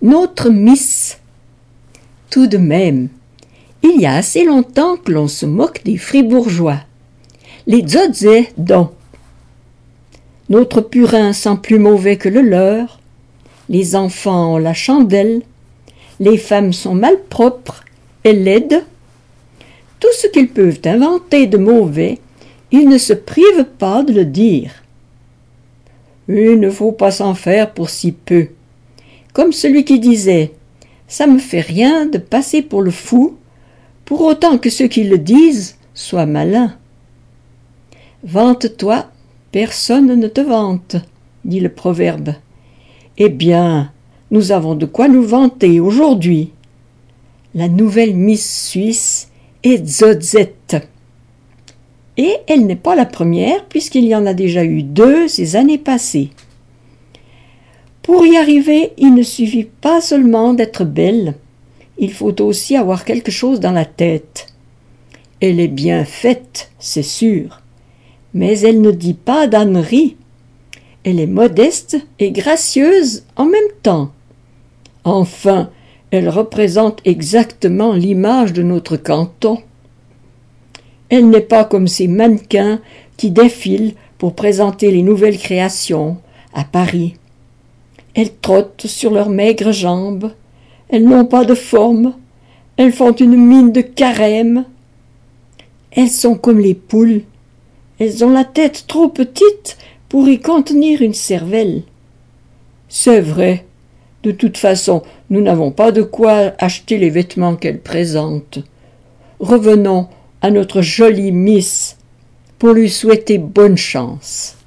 Notre Miss. Tout de même, il y a assez longtemps que l'on se moque des fribourgeois. Les zotzés, donc. Notre purin sent plus mauvais que le leur. Les enfants ont la chandelle. Les femmes sont malpropres et laides. Tout ce qu'ils peuvent inventer de mauvais, ils ne se privent pas de le dire. Il ne faut pas s'en faire pour si peu. Comme celui qui disait « Ça me fait rien de passer pour le fou, pour autant que ceux qui le disent soient malins. » Vante-toi, personne ne te vante, dit le proverbe. Eh bien, nous avons de quoi nous vanter aujourd'hui. La nouvelle Miss Suisse est Zotzette. Et elle n'est pas la première, puisqu'il y en a déjà eu 2 ces années passées. Pour y arriver, il ne suffit pas seulement d'être belle, il faut aussi avoir quelque chose dans la tête. Elle est bien faite, c'est sûr, mais elle ne dit pas d'ânerie. Elle est modeste et gracieuse en même temps. Enfin, elle représente exactement l'image de notre canton. Elle n'est pas comme ces mannequins qui défilent pour présenter les nouvelles créations à Paris. Elles trottent sur leurs maigres jambes, elles n'ont pas de forme, elles font une mine de carême. Elles sont comme les poules, elles ont la tête trop petite pour y contenir une cervelle. C'est vrai, de toute façon, nous n'avons pas de quoi acheter les vêtements qu'elles présentent. Revenons à notre jolie Miss pour lui souhaiter bonne chance.